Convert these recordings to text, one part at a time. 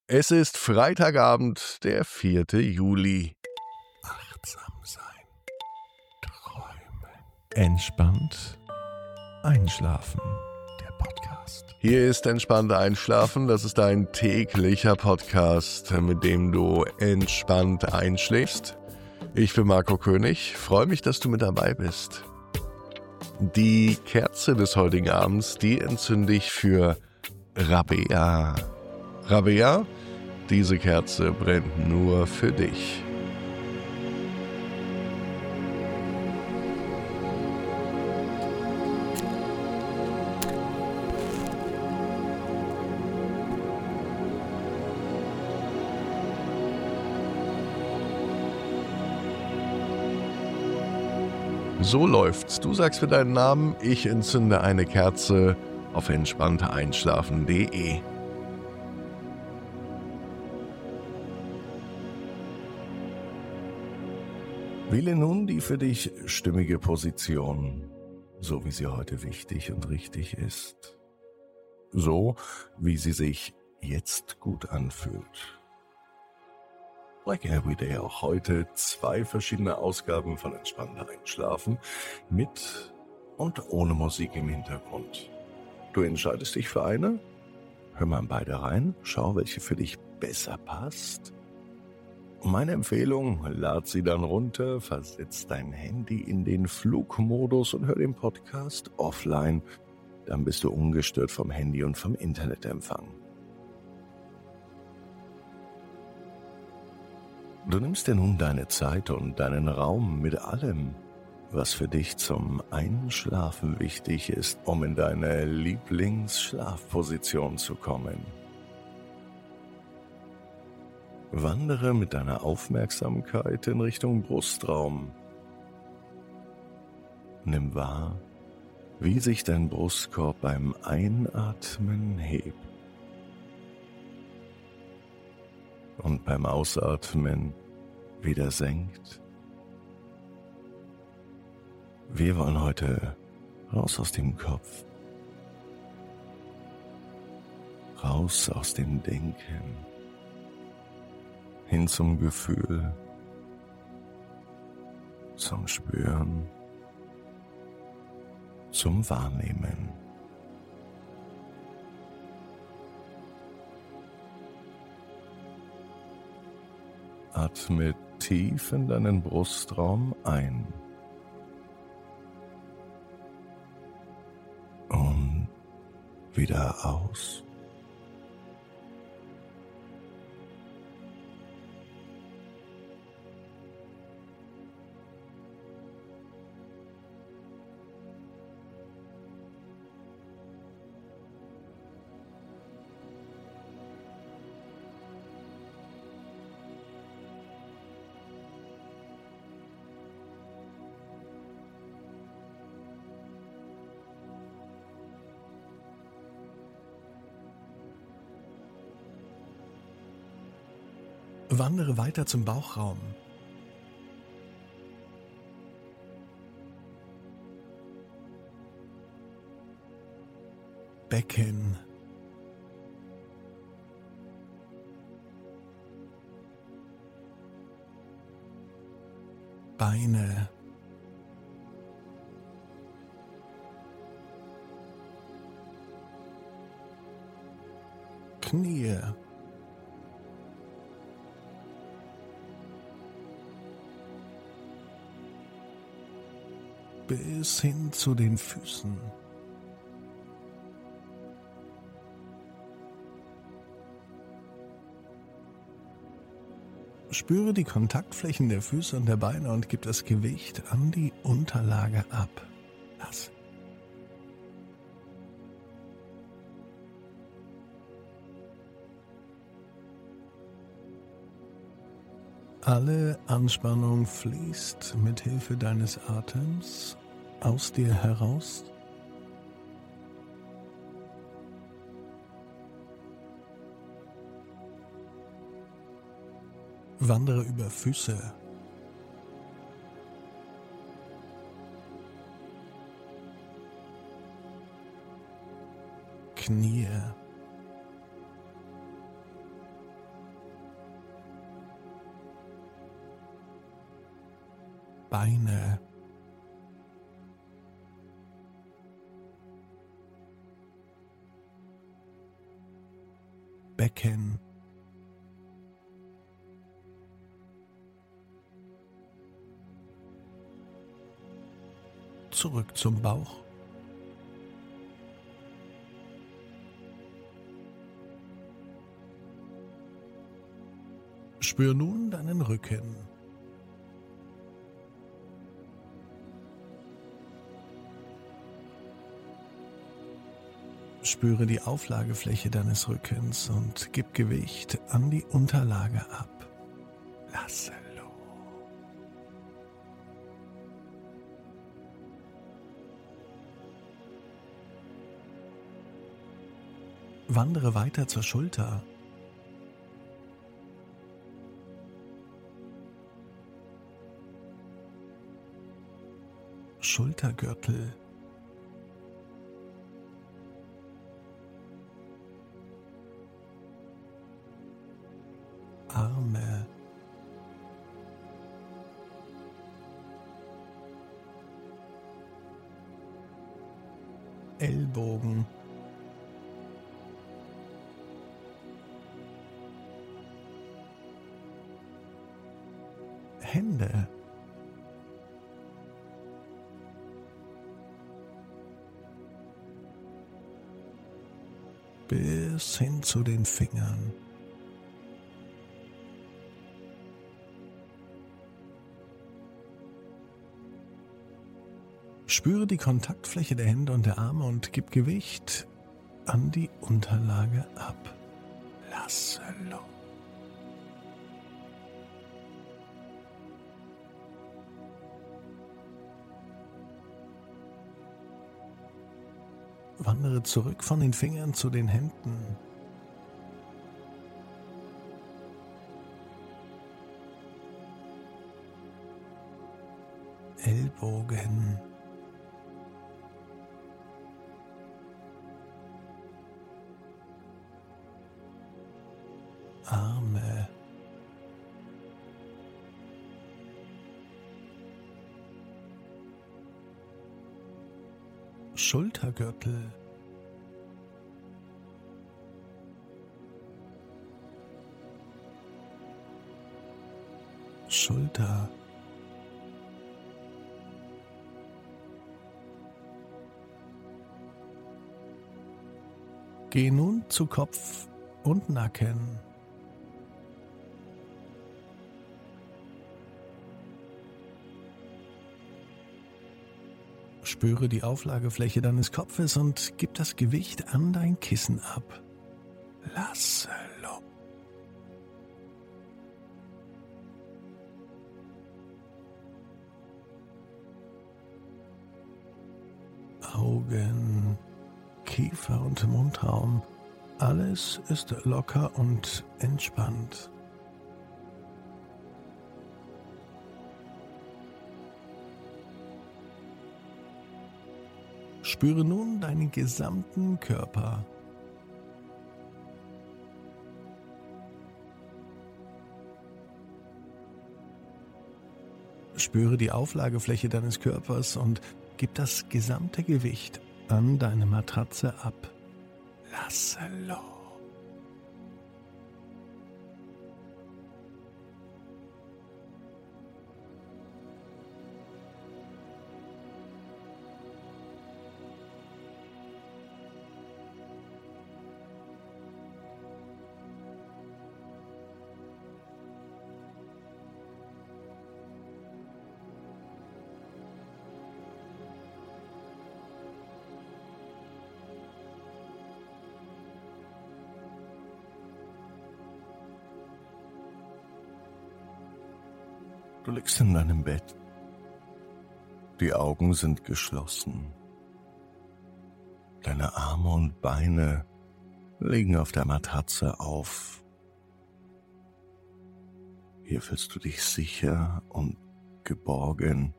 Es ist Freitagabend, der 4. Juli. Achtsam sein, träumen, entspannt einschlafen. Der Podcast. Hier ist Entspannt Einschlafen. Das ist ein täglicher Podcast, mit dem du entspannt einschläfst. Ich bin Marco König. Freue mich, dass du mit dabei bist. Die Kerze des heutigen Abends, die entzünde ich für Rabea. Rabea, diese Kerze brennt nur für dich. So läuft's. Du sagst für deinen Namen, ich entzünde eine Kerze auf entspannteeinschlafen.de. Wähle nun die für dich stimmige Position, so wie sie heute wichtig und richtig ist. So, wie sie sich jetzt gut anfühlt. Like every day auch heute 2 verschiedene Ausgaben von Entspannter Einschlafen mit und ohne Musik im Hintergrund. Du entscheidest dich für eine? Hör mal in beide rein, schau, welche für dich besser passt. Meine Empfehlung, lad sie dann runter, versetz dein Handy in den Flugmodus und hör den Podcast offline. Dann bist du ungestört vom Handy und vom Internetempfang. Du nimmst dir nun deine Zeit und deinen Raum mit allem, was für dich zum Einschlafen wichtig ist, um in deine Lieblingsschlafposition zu kommen. Wandere mit deiner Aufmerksamkeit in Richtung Brustraum. Nimm wahr, wie sich dein Brustkorb beim Einatmen hebt und beim Ausatmen wieder senkt. Wir wollen heute raus aus dem Kopf, raus aus dem Denken, hin zum Gefühl, zum Spüren, zum Wahrnehmen. Atme tief in deinen Brustraum ein und wieder aus. Wandere weiter zum Bauchraum. Becken. Beine. Knie. Bis hin zu den Füßen. Spüre die Kontaktflächen der Füße und der Beine und gib das Gewicht an die Unterlage ab. Lass. Alle Anspannung fließt mit Hilfe deines Atems aus dir heraus. Wandere über Füße. Knie. Beine, Becken, zurück zum Bauch, spür nun deinen Rücken. Spüre die Auflagefläche deines Rückens und gib Gewicht an die Unterlage ab. Lasse los. Wandere weiter zur Schulter. Schultergürtel. Arme. Ellbogen. Hände. Bis hin zu den Fingern. Spüre die Kontaktfläche der Hände und der Arme und gib Gewicht an die Unterlage ab. Lasse los. Wandere zurück von den Fingern zu den Händen. Ellbogen. Arme. Schultergürtel. Schulter. Geh nun zu Kopf und Nacken. Spüre die Auflagefläche deines Kopfes und gib das Gewicht an dein Kissen ab. Lasse los. Augen, Kiefer und Mundraum. Alles ist locker und entspannt. Spüre nun deinen gesamten Körper. Spüre die Auflagefläche deines Körpers und gib das gesamte Gewicht an deine Matratze ab. Lasse los. Du liegst in deinem Bett. Die Augen sind geschlossen. Deine Arme und Beine liegen auf der Matratze auf. Hier fühlst du dich sicher und geborgen.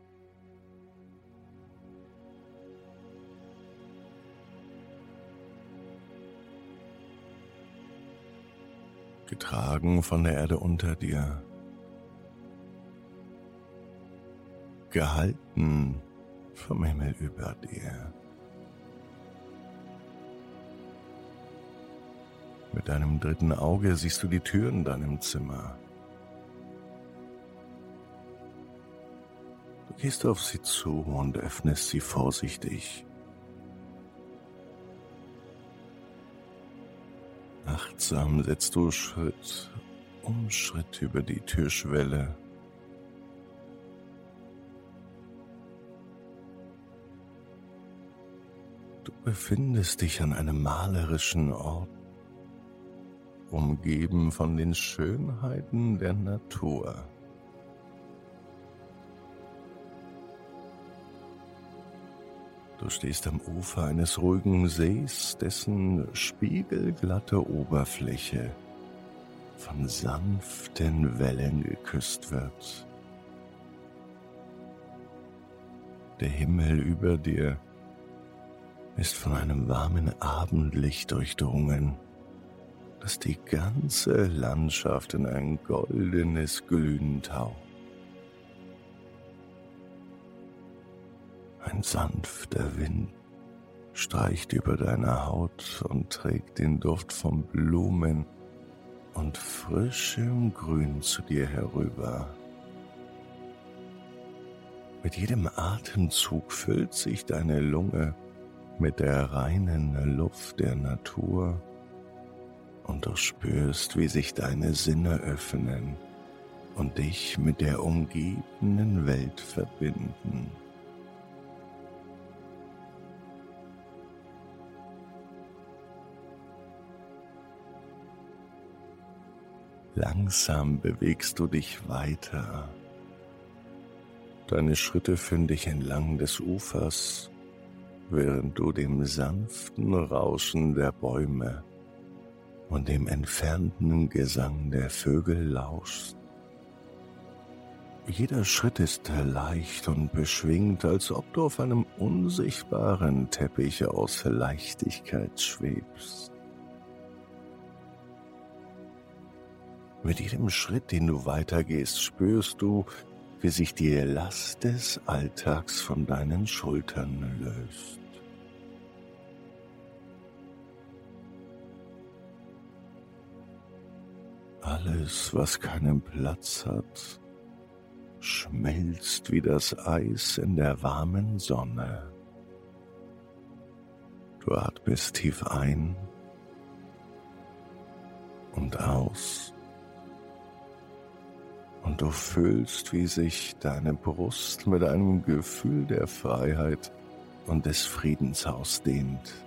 Getragen von der Erde unter dir. gehalten vom Himmel über dir. Mit deinem dritten Auge siehst du die Tür in deinem Zimmer. Du gehst auf sie zu und öffnest sie vorsichtig. Achtsam setzt du Schritt um Schritt über die Türschwelle. Du befindest dich an einem malerischen Ort, umgeben von den Schönheiten der Natur. Du stehst am Ufer eines ruhigen Sees, dessen spiegelglatte Oberfläche von sanften Wellen geküsst wird. Der Himmel über dir ist von einem warmen Abendlicht durchdrungen, das die ganze Landschaft in ein goldenes Glühen taucht. Ein sanfter Wind streicht über deine Haut und trägt den Duft von Blumen und frischem Grün zu dir herüber. Mit jedem Atemzug füllt sich deine Lunge mit der reinen Luft der Natur und du spürst, wie sich deine Sinne öffnen und dich mit der umgebenden Welt verbinden. Langsam bewegst du dich weiter. Deine Schritte führen dich entlang des Ufers, während du dem sanften Rauschen der Bäume und dem entfernten Gesang der Vögel lauschst. Jeder Schritt ist leicht und beschwingt, als ob du auf einem unsichtbaren Teppich aus Leichtigkeit schwebst. Mit jedem Schritt, den du weitergehst, spürst du, wie sich die Last des Alltags von deinen Schultern löst. Alles, was keinen Platz hat, schmilzt wie das Eis in der warmen Sonne. Du atmest tief ein und aus. Und du fühlst, wie sich deine Brust mit einem Gefühl der Freiheit und des Friedens ausdehnt.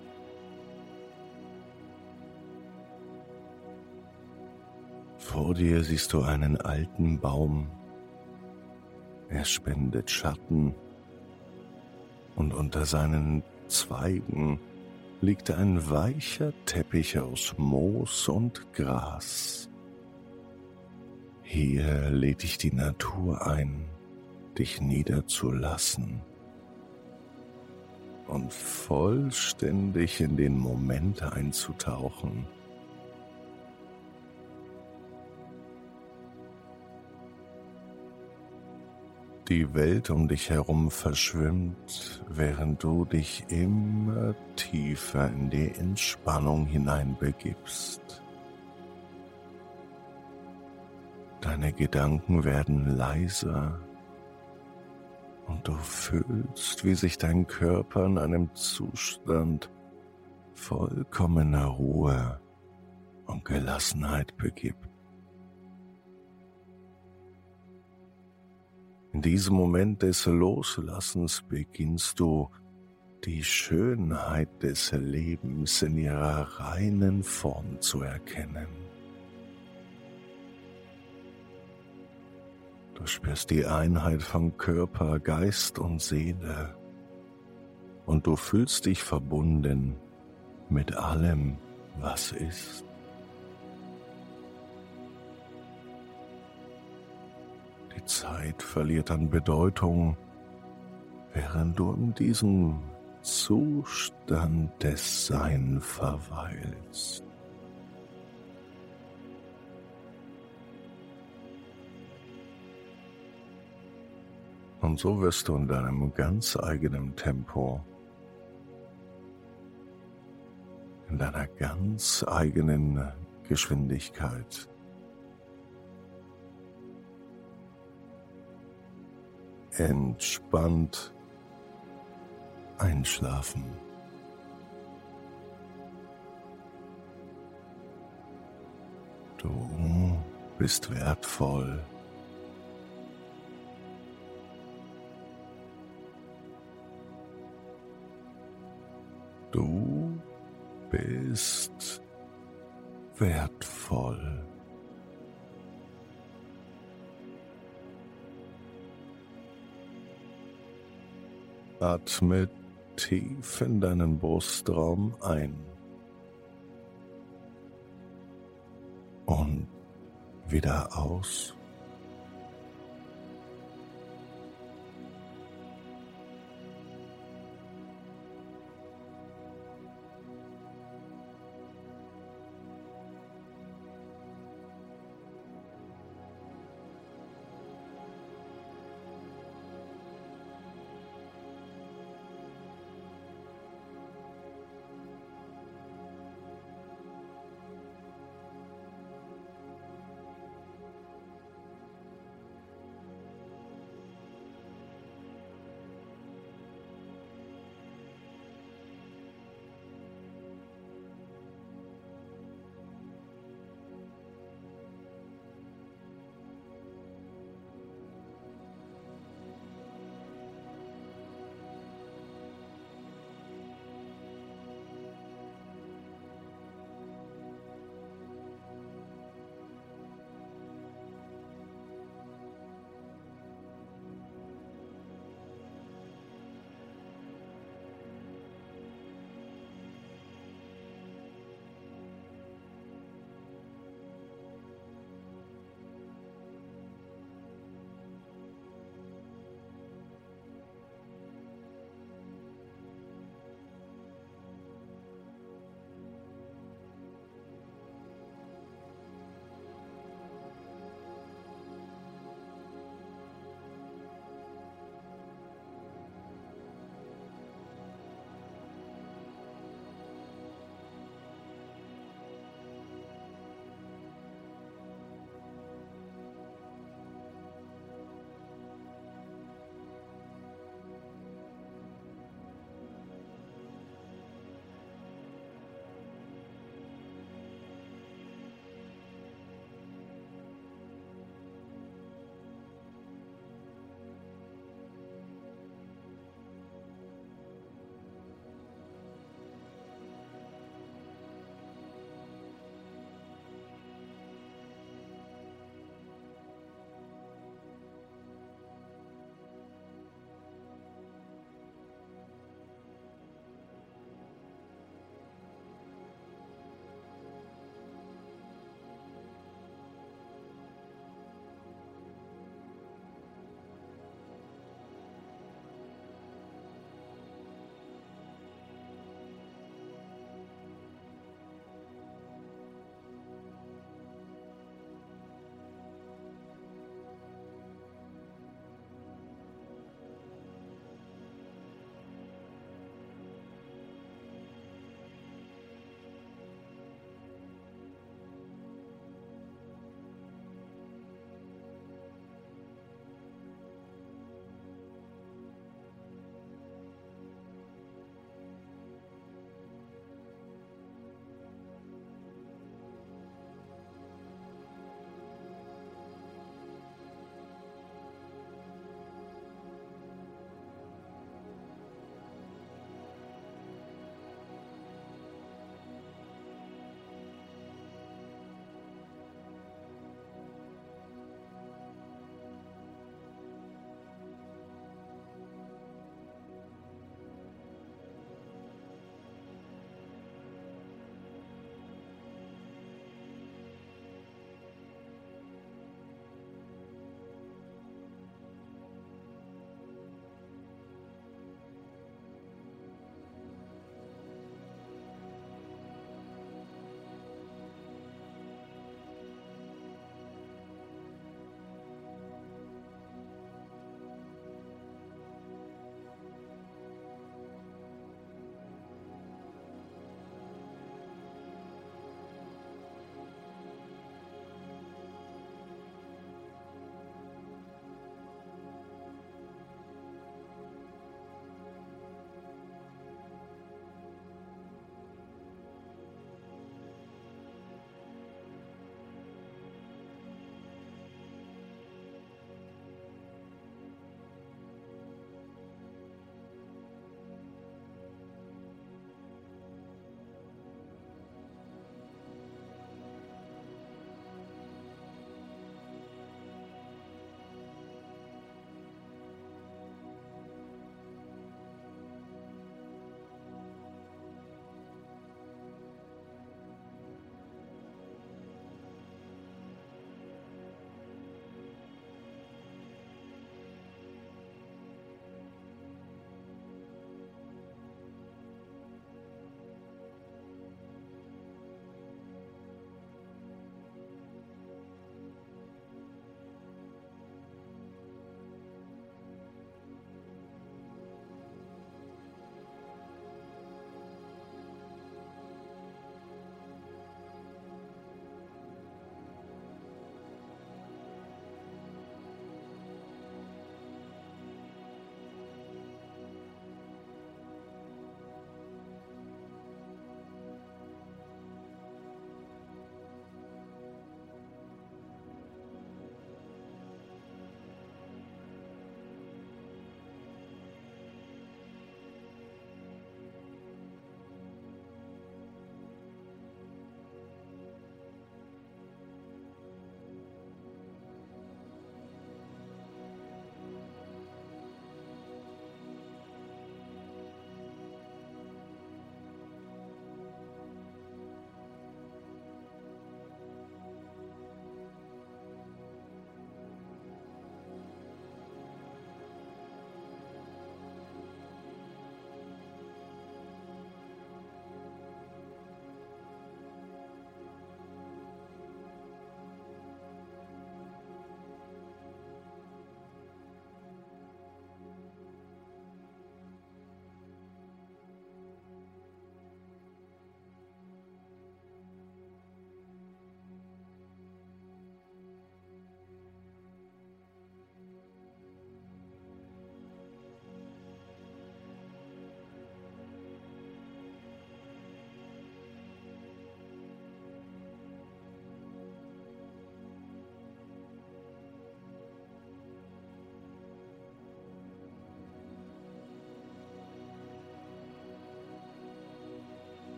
Vor dir siehst du einen alten Baum. Er spendet Schatten und unter seinen Zweigen liegt ein weicher Teppich aus Moos und Gras. Hier lädt dich die Natur ein, dich niederzulassen und vollständig in den Moment einzutauchen. Die Welt um dich herum verschwimmt, während du dich immer tiefer in die Entspannung hineinbegibst. Deine Gedanken werden leiser und du fühlst, wie sich dein Körper in einem Zustand vollkommener Ruhe und Gelassenheit begibt. In diesem Moment des Loslassens beginnst du, die Schönheit des Lebens in ihrer reinen Form zu erkennen. Du spürst die Einheit von Körper, Geist und Seele und du fühlst dich verbunden mit allem, was ist. Die Zeit verliert an Bedeutung, während du in diesem Zustand des Sein verweilst. Und so wirst du in deinem ganz eigenen Tempo, in deiner ganz eigenen Geschwindigkeit entspannt einschlafen. Du bist wertvoll. Du bist wertvoll. Atme tief in deinen Brustraum ein und wieder aus.